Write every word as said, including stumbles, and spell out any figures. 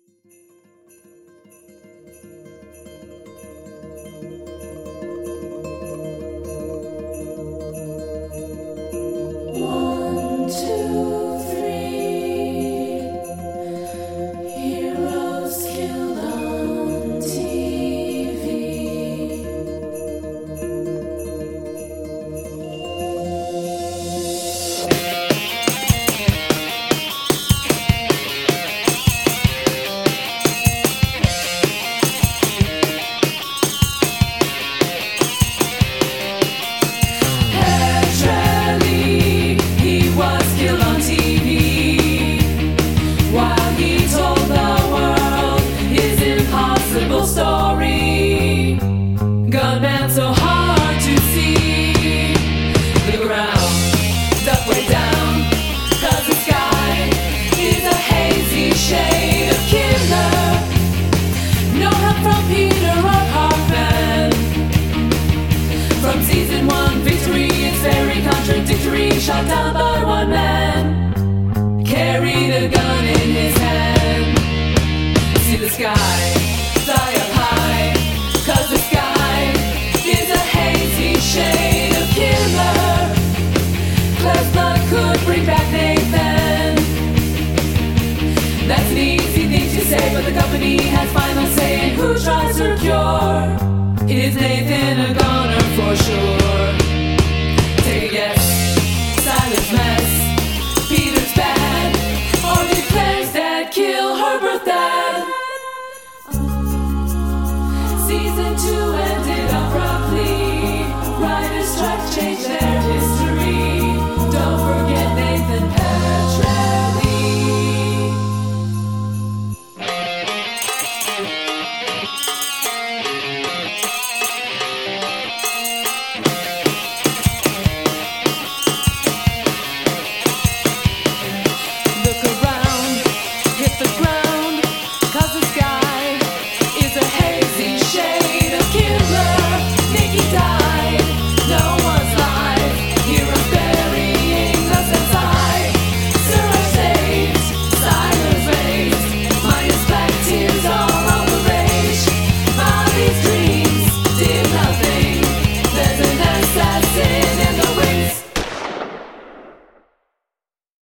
One, two, three. Heroes killed on T V. Actually, he was killed on T V while he told the world his impossible story. Gunman so hard to see. The ground dug way down, 'cause the sky is a hazy shade of killer. No help from Peter or Hoffman. From season one, victory is very contradictory. Shot down by one man, carried a gun in his hand. See the sky, fly up high, 'cause the sky is a hazy shade of killer. Claire's blood could bring back Nathan. That's an easy thing to say, but the company has final say in who tries her cure. Is Nathan a goner for sure? Take a guess. Silence mess. Peter's bad, or did Claire's dad kill her birth dad? Season two.